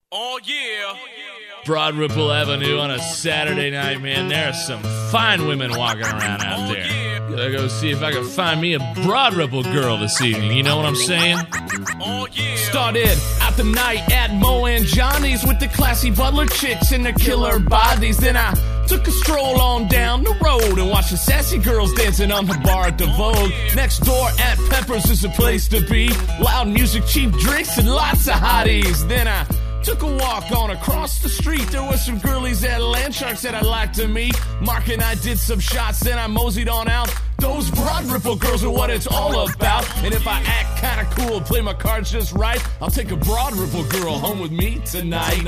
Oh, yeah. Broad Ripple Avenue on a Saturday night, man. There are some fine women walking around out there. Gotta go see if I can find me a Broad Ripple girl this evening. You know what I'm saying? Oh, yeah. Started out the night at Mo and Johnny's with the classy butler chicks and their killer bodies. Then I took a stroll on down the road and watched the sassy girls dancing on the bar at the Vogue. Next door at Pepper's is a place to be. Loud music, cheap drinks, and lots of hotties. Then I took a walk on across the street. There was some girlies at Landsharks that I'd like to meet. Mark and I did some shots, then I moseyed on out. Those Broad Ripple girls are what it's all about. And if I act kinda cool, play my cards just right, I'll take a Broad Ripple girl home with me tonight.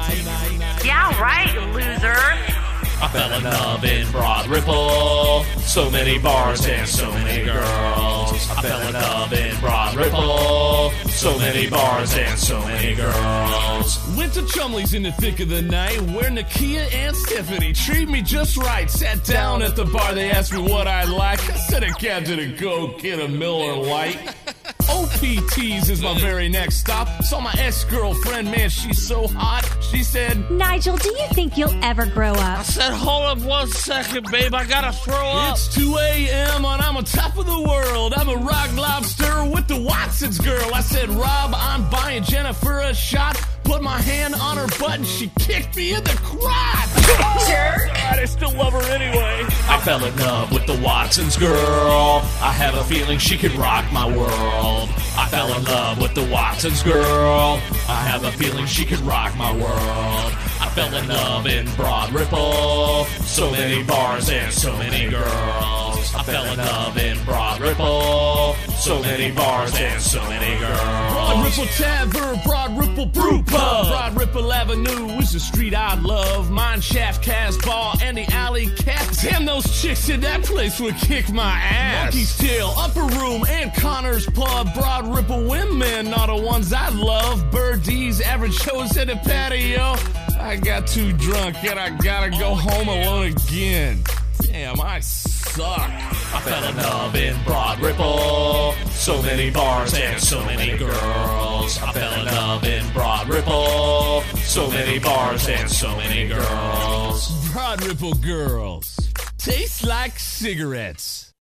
Yeah, right, loser. I fell in love in Broad Ripple. So many bars and so many girls. I fell in love in Broad Ripple. So many bars and so many girls. Went to Chumley's in the thick of the night, where Nakia and Stephanie treat me just right. Sat down at the bar, they asked me what I like. I said a captain to go get a Miller Lite. OPT's is my very next stop. Saw my ex-girlfriend, man, she's so hot. She said, Nigel, do you think you'll ever grow I up? said, hold up 1 second, babe, I gotta throw up. It's 2 a.m. and I'm on top of the world. I'm a rock lobster with the Watsons girl. I said, Rob, I'm buying Jennifer a shot. Put my hand on her butt and she kicked me in the crotch. Jerk. God, I still love her anyway. I fell in love with the Watsons girl. I have a feeling she could rock my world. I fell in love with the Watsons girl. I have a feeling she could rock my world. I fell in love in Broad Ripple. So many bars and so many girls. I fell in love in Broad Ripple. So many bars and so many girls. Broad Ripple Tavern, Broad Ripple Brew Pub. Broad Ripple Avenue is the street I love. Mine Shaft, Casbah, and the Alley Cat. Damn, those chicks in that place would kick my ass. Monkey's Tail, Upper Room, and Connor's Pub. Broad Ripple women are the ones I love. Birdie's, Average Shows at the patio. I got too drunk and I gotta go home alone again. Damn, I suck. I fell in love in Broad Ripple. So many bars and so many girls. I fell in love in Broad Ripple. So many bars and so many girls. Broad Ripple girls taste like cigarettes.